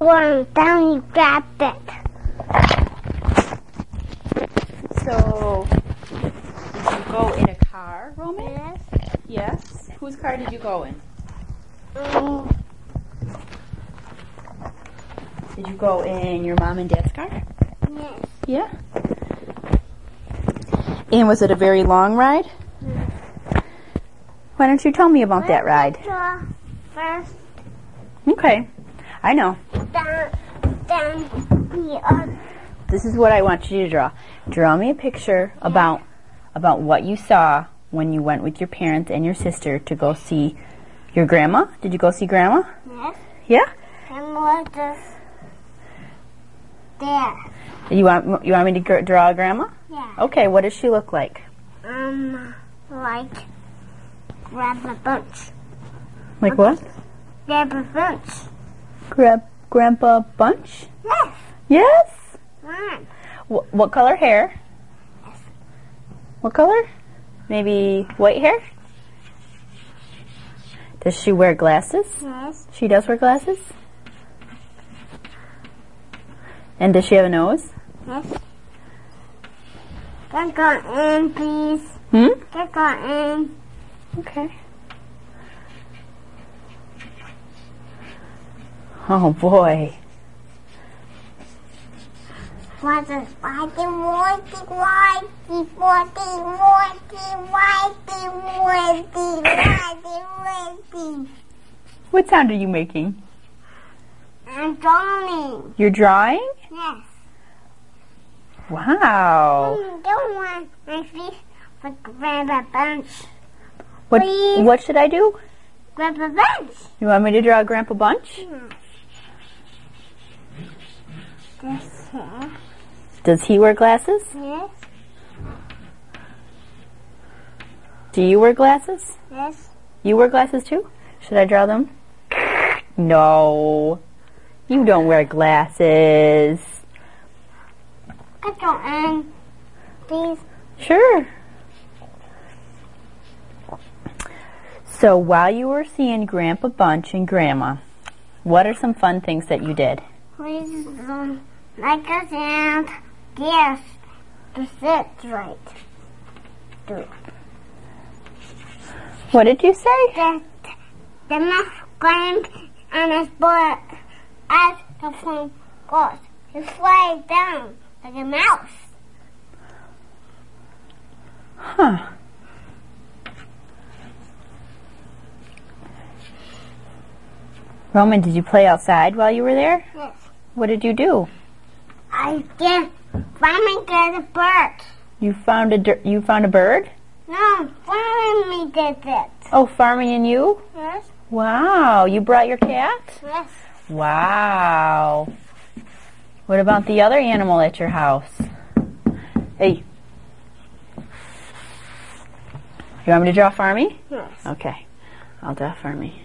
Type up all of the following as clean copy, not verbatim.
One down, you grab it. So, did you go in a car, Roman? Yes. Yes. Whose car did you go in? Did you go in your mom and dad's car? Yes. Yeah. And was it a very long ride? Yes. Why don't you tell me about that ride? First, Okay. I know. down here. This is what I want you to draw. Draw me a picture about what you saw when you went with your parents and your sister to go see your grandma. Did you go see grandma? Yes. Yeah? And what is there? You want me to draw a grandma? Yeah. Okay, what does she look like? Like grab a bunch. Like what? Grab a bunch. Grandpa Bunch? Yes. Yes? One. What color hair? Yes. What color? Maybe white hair? Does she wear glasses? Yes. She does wear glasses? And does she have a nose? Yes. Get go in, please. Get go in. Okay. Oh boy. What is whitey, whitey? What sound are you making? I'm drawing. You're drawing? Yes. Wow. Don't want my face but grab a bunch. What should I do? Grab a bunch. You want me to draw Grandpa Bunch? This here. Does he wear glasses? Yes. Do you wear glasses? Yes. You wear glasses too? Should I draw them? No. You don't wear glasses. Get go in, please. Sure. So while you were seeing Grandpa Bunch and Grandma, what are some fun things that you did? Please, like a sound. Yes. To sit right. Do. What did you say? The mouse climbed on his butt as the phone goes. He flies down like a mouse. Huh. Roman, did you play outside while you were there? Yes. What did you do? I did. Finally get a bird. You found a bird? No, finally did it. Oh, Farmy and you? Yes. Wow. You brought your cat? Yes. Wow. What about the other animal at your house? Hey. You want me to draw Farmy? Yes. Okay. I'll draw Farmy.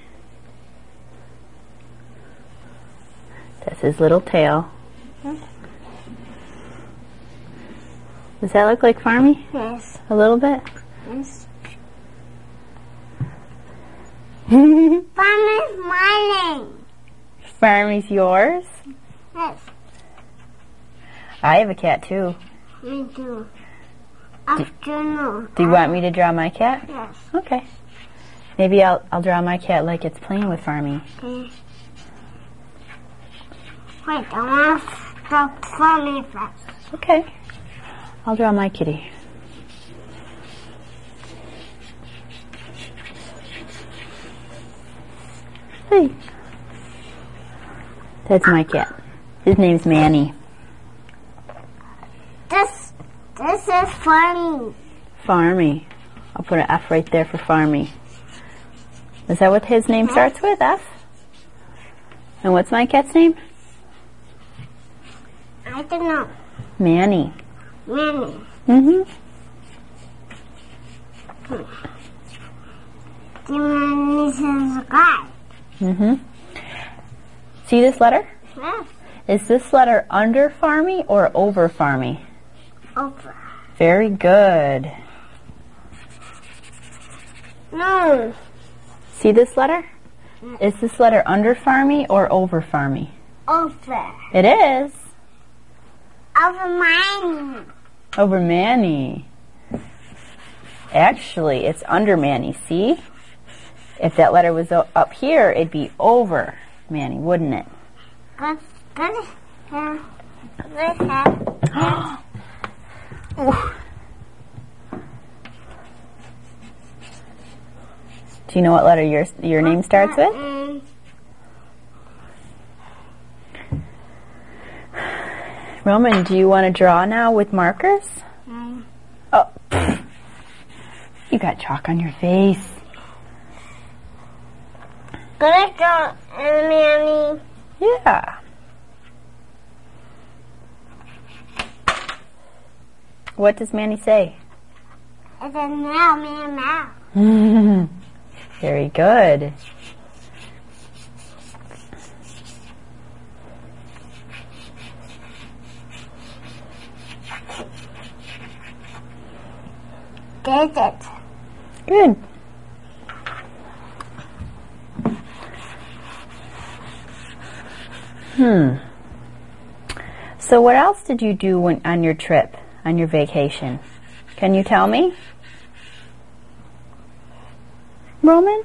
That's his little tail. Does that look like Farmy? Yes. A little bit? Yes. Finally smiling. Farmy's yours? Yes. I have a cat too. Me too. Afternoon. Do you want me to draw my cat? Yes. Okay. Maybe I'll draw my cat like it's playing with Farmy. Okay. Wait, I want to stop funny first. Okay. I'll draw my kitty. Hey. That's my cat. His name's Manny. This is funny. Farmy. I'll put an F right there for Farmy. Is that what his name starts with? F? And what's my cat's name? I don't know. Manny. Manny. Mm-hmm. This is a guy. Mm-hmm. See this letter? Yes. Is this letter under Farmy or over Farmy? Over. Very good. No. See this letter? Is this letter under Farmy or over Farmy? over. It is. Over Manny. Over Manny. Actually, it's under Manny, see? If that letter was up here, it'd be over Manny, wouldn't it? Good. Yeah. Do you know what letter your name starts with? Roman, do you want to draw now with markers? Oh, you got chalk on your face. Good job, Manny. Yeah. What does Manny say? It says meow. Very good. Did it. Good. So what else did you do on your trip, on your vacation? Can you tell me? Roman?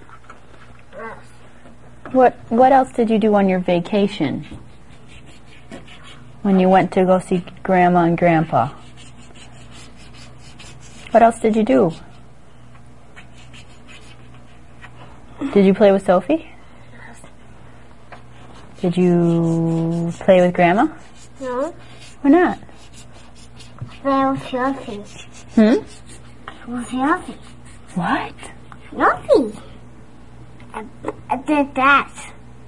What else did you do on your vacation? When you went to go see Grandma and Grandpa? What else did you do? Did you play with Sophie? Did you play with Grandma? No. Why not? Play with Sophie. With Sophie. What? Sophie. I did that.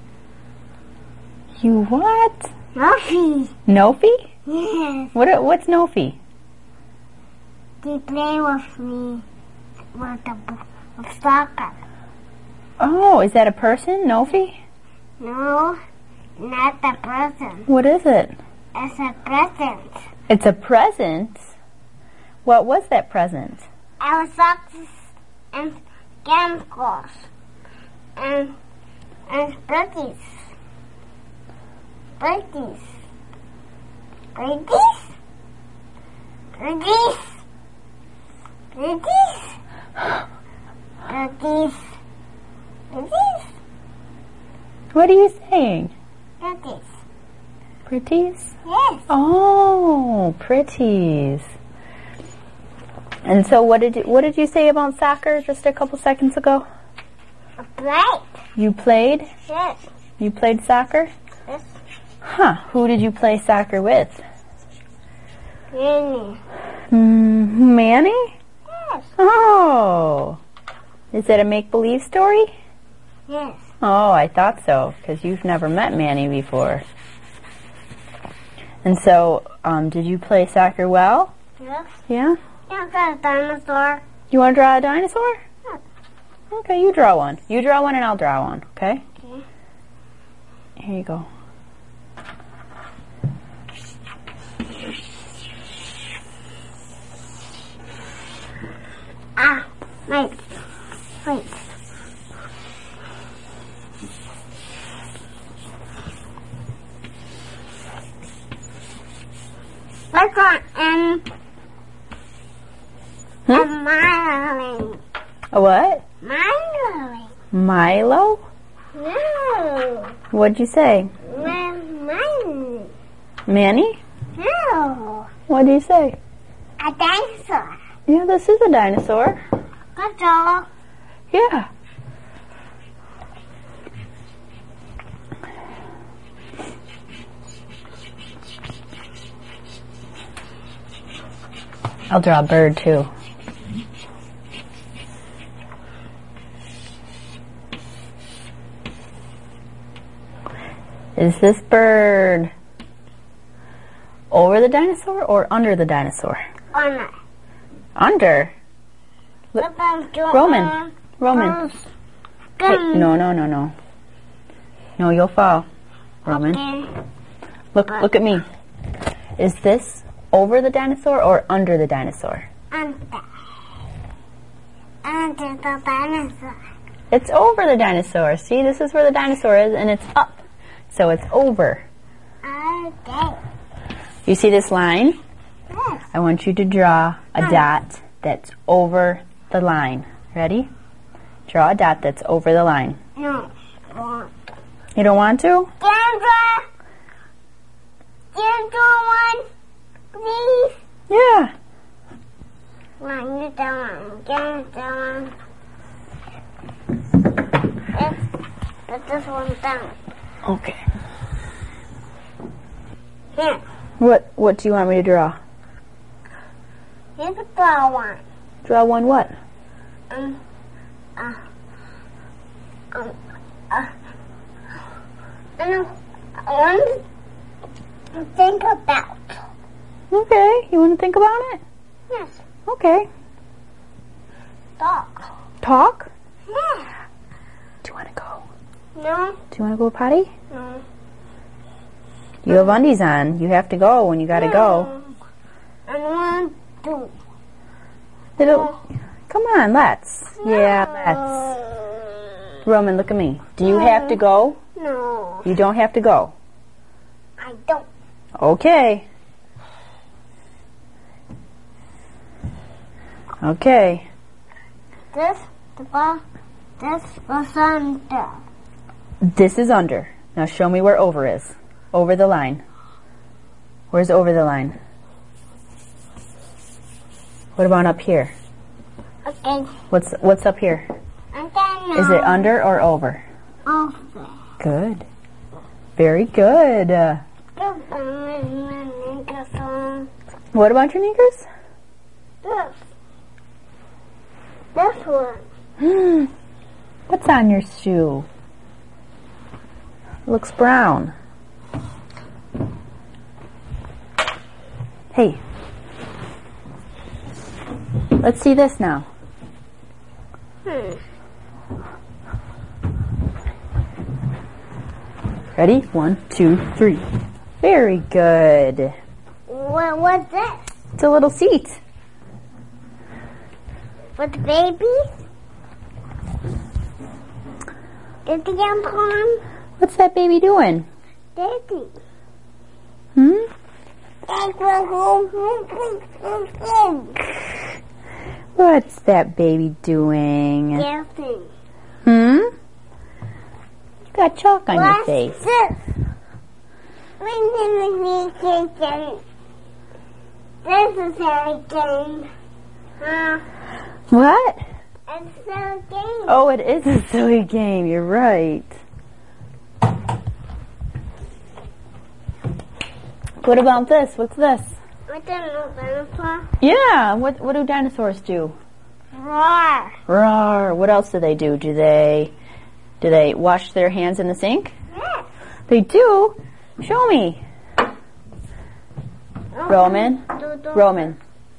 You what? Sophie. Nofi? Yes. What's Nofi? They play with me with soccer. Oh, is that a person, Nofi? No, not the present. What is it? It's a present. It's a present? What was that present? Our socks and chemicals and birdies. Birdies. Birdies? Birdies? Birdies? Birdies? Birdies? What are you saying? Birdies. Pretties? Yes. Oh, pretties. And so what did you say about soccer just a couple seconds ago? A plate. You played? Yes. You played soccer? Yes. Huh. Who did you play soccer with? Manny. Manny? Yes. Oh. Is it a make-believe story? Yes. Oh, I thought so, because you've never met Manny before. And so, did you play soccer well? Yes. Yeah? You got a dinosaur. You want to draw a dinosaur? Yeah. Okay, you draw one. You draw one and I'll draw one, okay? Okay. Here you go. Ah, wait. Let's go and Milo. A what? Milo. Milo? No. What'd you say? Milo. Manny? No. What'd you say? A dinosaur. Yeah, this is a dinosaur. Good job. Yeah. I'll draw a bird too. Is this bird over the dinosaur or under the dinosaur? Honor. Under? Look, Roman. Roman. Hey, no. No, you'll fall. Roman. Okay. Look at me. Is this over the dinosaur or under the dinosaur? Under the dinosaur. It's over the dinosaur. See, this is where the dinosaur is, and it's up. So it's over. You see this line? Yes. I want you to draw a dot that's over the line. Ready? Draw a dot that's over the line. No. Want. You don't want to? Sandra! Sandra, one, please. Yeah. Line it down. Get it down. Put this one down. Okay. Here. What do you want me to draw? Here's the brown one. Draw one what? I want to think about. Okay. You want to think about it? Yes. Okay. Dog. Talk? Yeah. Do you want to go? No. Do you want to go potty? No. You have undies on. You have to go when you gotta go. I want to. Come on, let's. Yeah, let's. Roman, look at me. Do you have to go? No. You don't have to go. I don't. Okay. Okay. This was under. This is under. Now show me where over is. Over the line. Where's over the line? What about up here? Okay. What's up here? I don't know. Is it under or over? Over. Good. Very good. What about your knickers? This one. What's on your shoe? Looks brown. Hey. Let's see this now. Ready? 1, 2, 3. Very good. What's this? It's a little seat. For the baby? Is the tampon? What's that baby doing? Baby. Hmm? What's that baby doing? Dancing. Hmm? You got chalk on your face. This is a game. What? It's a game. Oh, it is a silly game. You're right. What about this? What's this? I don't know, Grandpa. Yeah. What do dinosaurs do? Roar. Roar. What else do they do? Do they wash their hands in the sink? Yes. They do? Show me. Roman. Roman.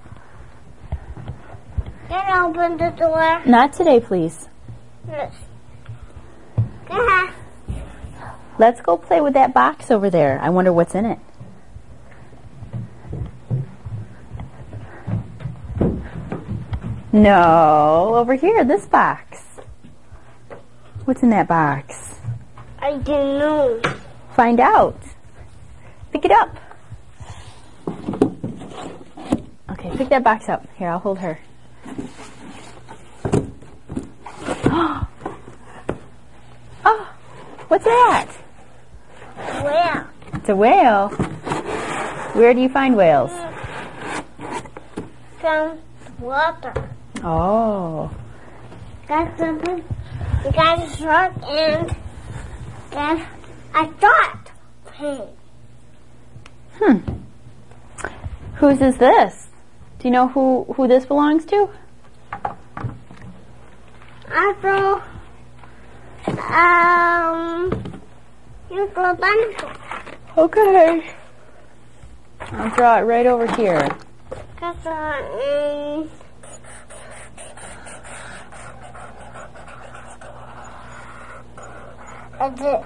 Can I open the door? Not today, please. Yes. Let's go play with that box over there. I wonder what's in it. No, over here, this box. What's in that box? I don't know. Find out. Pick it up. Okay, pick that box up. Here, I'll hold her. Oh, what's that? Where? It's a whale. Where do you find whales? From water. Oh. That's something. You got a shark and there's a dot. Whose is this? Do you know who this belongs to? Also, here's the dinosaur. Okay. I'll draw it right over here. That's it.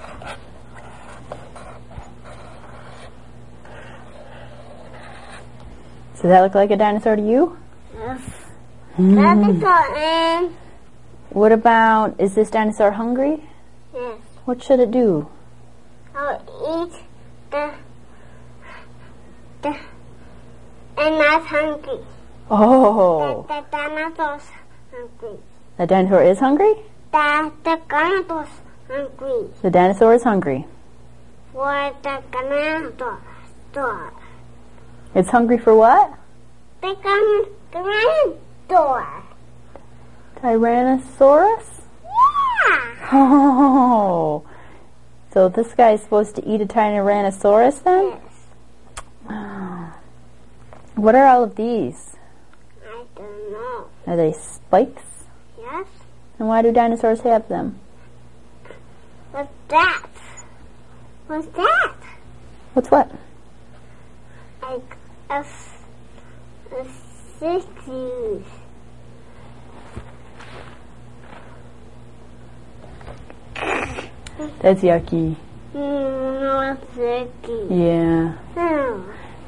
Does that look like a dinosaur to you? Yes. Dinosaur and What about, is this dinosaur hungry? yes. What should it do? I'll eat and that's hungry. Oh. The dinosaur's hungry. The dinosaur is hungry? The dinosaur's hungry. The dinosaur is hungry. For the dinosaur. It's hungry for what? The dinosaur. Tyrannosaurus? Yeah. Oh. So this guy is supposed to eat a Tyrannosaurus then? Yes. What are all of these? I don't know. Are they spikes? Yes. And why do dinosaurs have them? What's that? What's that? What's what? Like a sissies. That's yucky. No, it's sticky. Yeah. No.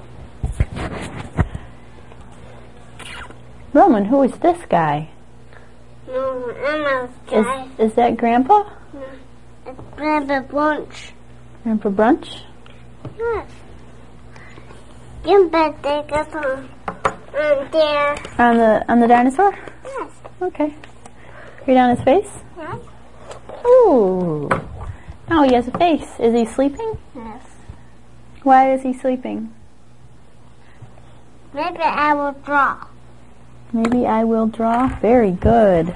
Roman, who is this guy? No, Emma's guy. Is that Grandpa? No, it's Grandpa Bunch. Grandpa Brunch? Yes. You bet they got on there. On the dinosaur? Yes. Okay. Read on his face? Yes. Ooh. Oh, he has a face. Is he sleeping? Yes. Why is he sleeping? Maybe I will draw. Maybe I will draw. Very good.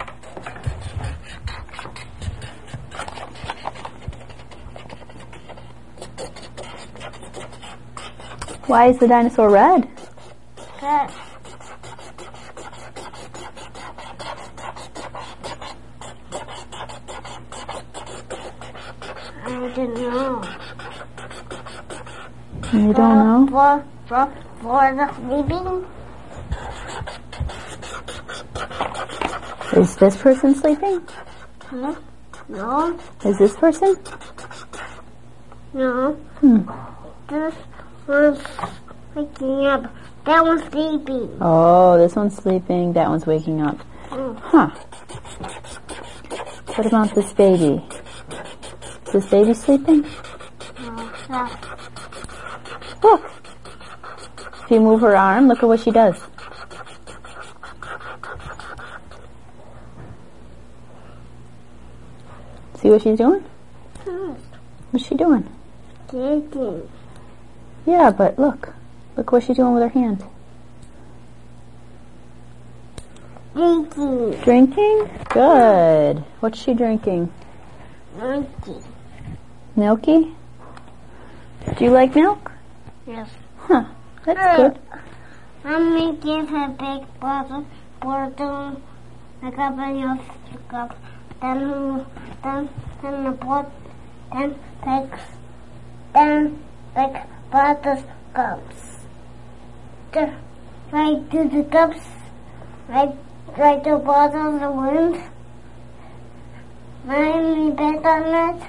Why is the dinosaur red? Good. I don't know. You don't know? For the sleeping? Is this person sleeping? No. No. Is this person? No. This one's waking up. That one's sleeping. Oh, this one's sleeping. That one's waking up. Huh. What about this baby? Is this baby sleeping? No. Look. If you move her arm, look at what she does. See what she's doing? What's she doing? Drinking. Yeah, but look. Look what she's doing with her hand. Drinking. Drinking? Good. What's she drinking? Drinking. Milky? Do you like milk? Yes. Huh. That's good. Mommy gives her big bottle like up in your cup. Then the bottle big bottles cups. Right to the cups. Right to bottles the wind. Mommy bet on it.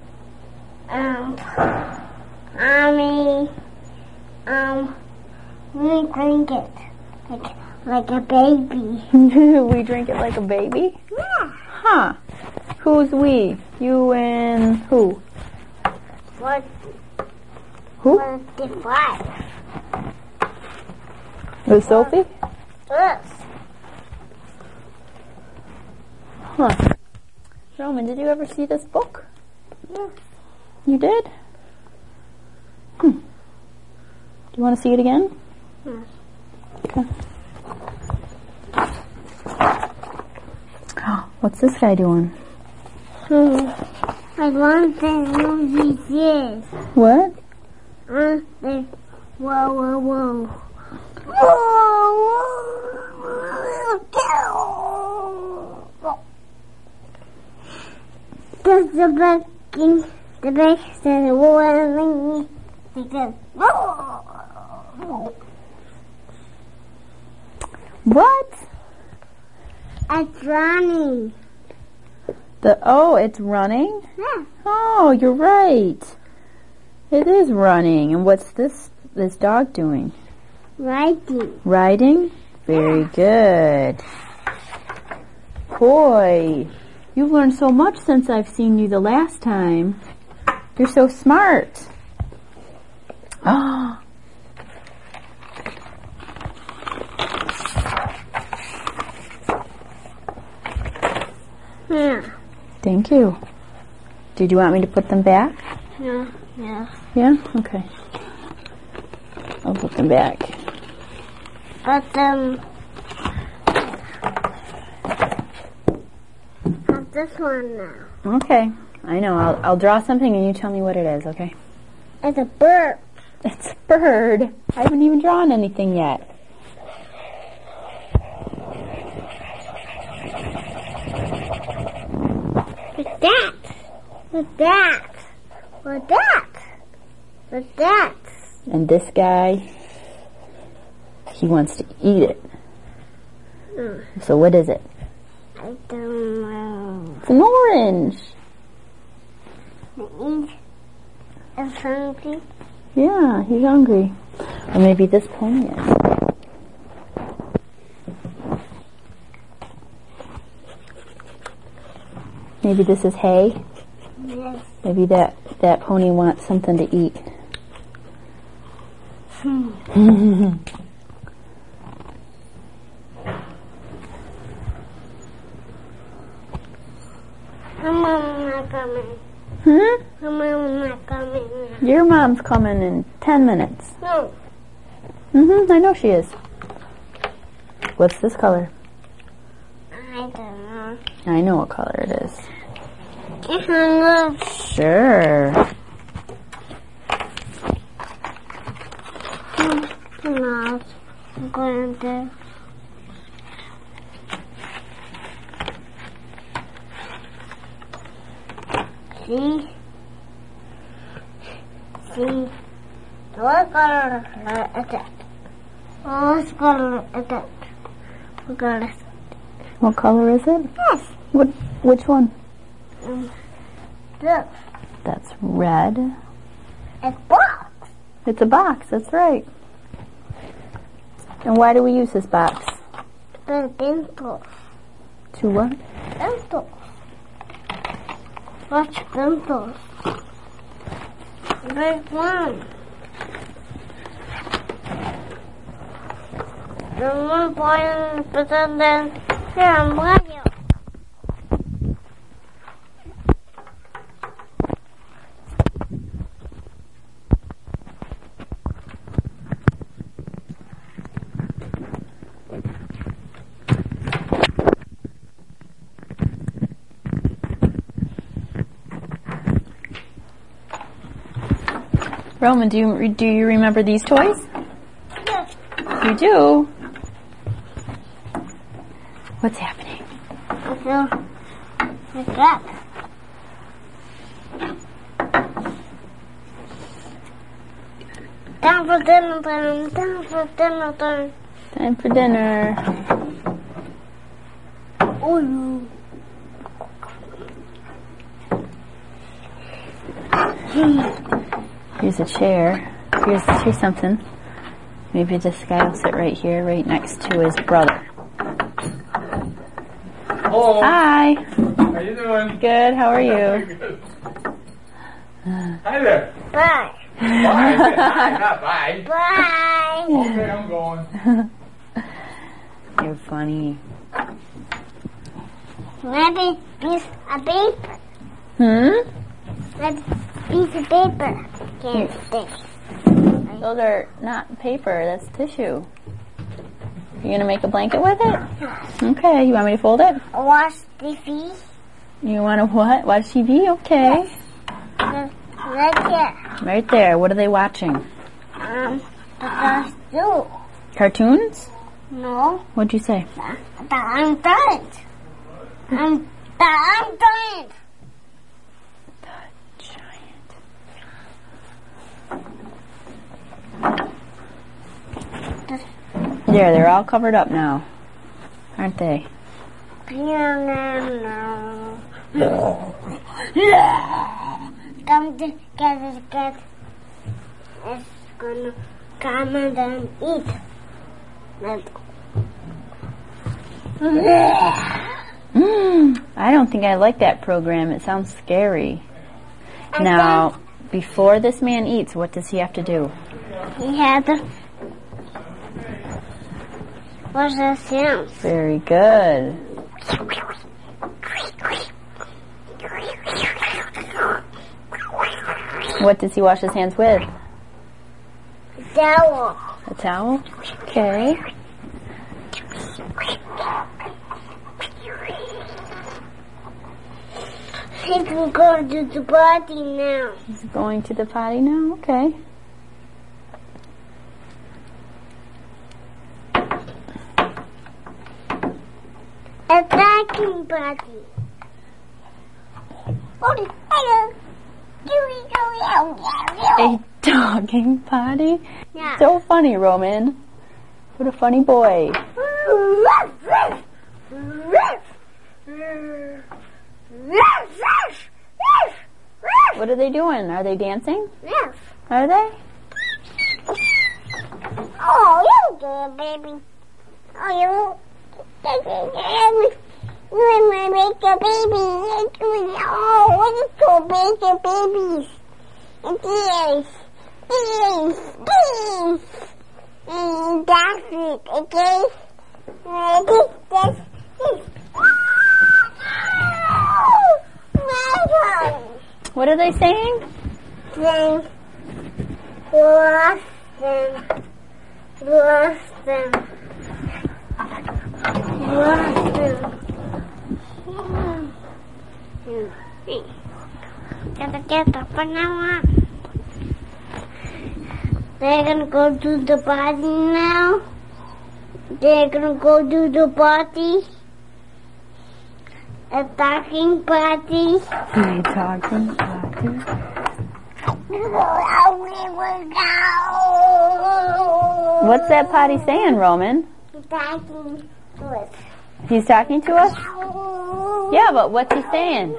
We drink it like a baby. We drink it like a baby? Yeah. Huh. Who's we? You and who? What? Who? 45. With Sophie? Yes. Huh. Roman, did you ever see this book? Yes. You did? Do you want to see it again? Yes. Okay. What's this guy doing? I want to know this is. What? Whoa, whoa, whoa. Does the back says warning because What? it's running. It's running? Yeah. Oh, you're right. It is running. And what's this dog doing? Riding. Riding? Very good. Boy, you've learned so much since I've seen you the last time. You're so smart. Thank you. Did you want me to put them back? Yeah. Yeah. Yeah? Okay. I'll put them back. But have this one now. Okay. I know. I'll draw something and you tell me what it is, okay? It's a bird. It's a bird. I haven't even drawn anything yet. What's that? What's that? What's that? What's that? And this guy, he wants to eat it. So what is it? I don't know. It's an orange. It's hungry. Yeah, he's hungry. Or maybe this pony is. Maybe this is hay. Yes. Maybe that pony wants something to eat. Her mom's not coming. Hmm? Her mom's not coming. Your mom's coming in 10 minutes. No. I know she is. What's this color? I don't know. I know what color it is. It's hungry. Sure. No. I'm going to. See? See? What color is that? What color is that? What color is that? What color is it? Yes. Which one? Look. That's red. It's box. It's a box, that's right. And why do we use this box? The pencils. To what? Pencils. Watch pencils. Big one. The one point, but then here I'm Mario. Roman, do you remember these toys? Yes. You do? What's happening? I feel like that. Time for dinner time. Time for dinner time. Time for dinner. Oh, no. Here's a chair. Here's something. Maybe this guy will sit right here, right next to his brother. Hello. Hi. How you doing? Good. How are you? Good. Hi there. Bye. Bye. Hi, not bye. Bye. Okay, I'm going. You're funny. Maybe piece of paper. Maybe piece of paper. Can't stick. Those are not paper. That's tissue. You gonna make a blanket with it? Okay. You want me to fold it? Watch TV. You want to what? Watch TV? Okay. Right here. Right there. What are they watching? Because you. Cartoons? No. What'd you say? But I'm done. I'm done. Giant. There, they're all covered up now, aren't they? Piano. Come together. It's gonna come and eat. I don't think I like that program. It sounds scary. Now, before this man eats, what does he have to do? He had to wash his hands. Very good. What does he wash his hands with? Towel. A towel? Okay. He can go to the party now. He's going to the potty now? Okay. A vacuum party. A dogging potty? Yeah. So funny, Roman. What a funny boy. What are they doing? Are they dancing? Yes. Are they? Oh, you good, baby. Oh, you when I make a baby, oh, what is to make a baby? This. And that's it, okay? This. What are they saying? Then, lost them. Get up now. They're gonna go to the party now. They're gonna go to the party. A talking party. A talking potty. What's that potty saying, Roman? Talking to us. He's talking to us? Yeah, but what's he saying?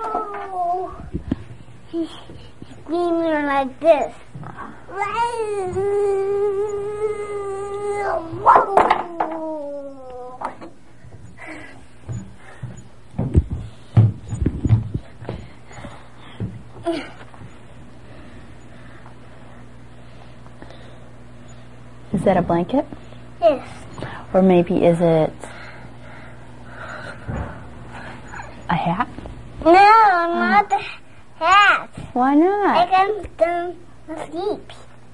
He's screaming like this. Is that a blanket? Yes. Or maybe is it a hat? No, not the hat. Why I not? can go to sleep.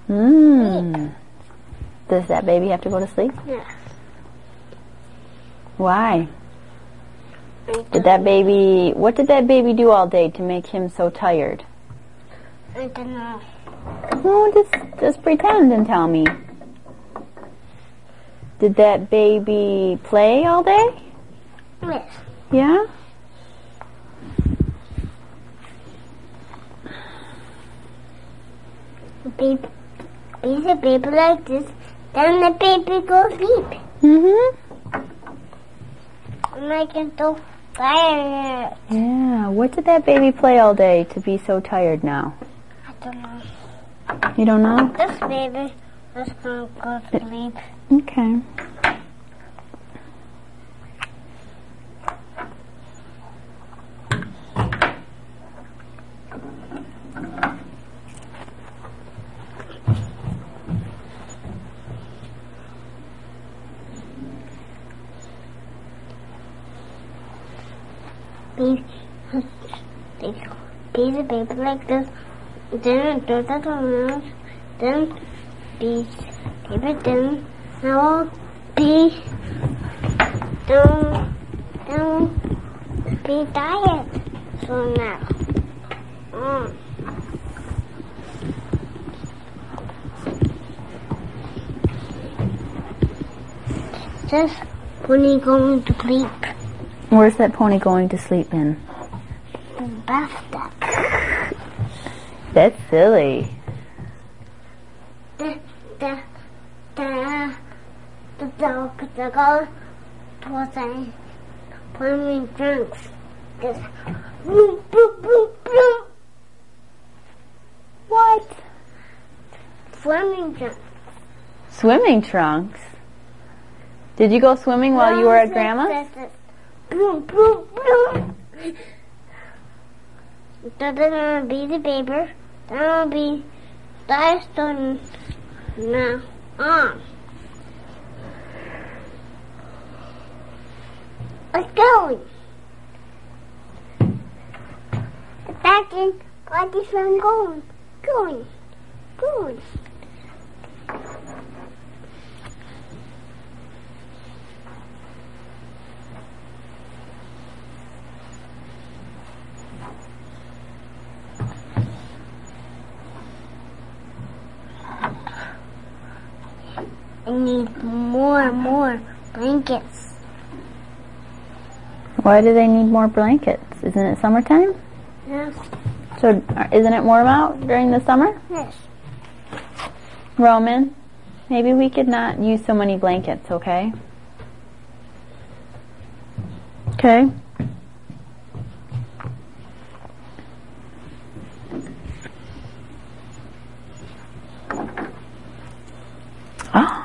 Does that baby have to go to sleep? Yes. Why? What did that baby do all day to make him so tired? I don't know. Oh, just pretend and tell me. Did that baby play all day? Yes. Yeah? Piece of paper like this, then the baby goes sleep. And I can so tired. Yeah. What did that baby play all day to be so tired now? I don't know. You don't know? This baby is gonna go to sleep. Okay. Piece of paper like this, then do that around, then piece paper, then now don't be tired. So now, this pony going to sleep. Where's that pony going to sleep in? The bathtub. That's silly. The dog goes towards a swimming trunks. Just boom, boom, boom, boom. What? Swimming trunks. Swimming trunks? Did you go swimming while you were at Grandma's? Boom, boom, boom. That's gonna be the paper. That'll be dice on now on. Let's go. Back in party from going. Going. Going. I need more blankets. Why do they need more blankets? Isn't it summertime? Yes. So isn't it warm out during the summer? Yes. Roman, maybe we could not use so many blankets, okay? Okay. Oh.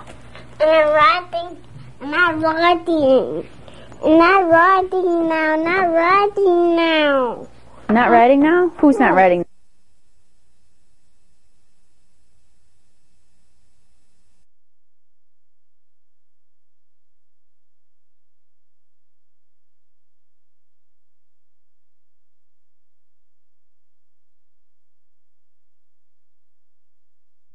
I'm not riding now. Not riding now? Who's not riding?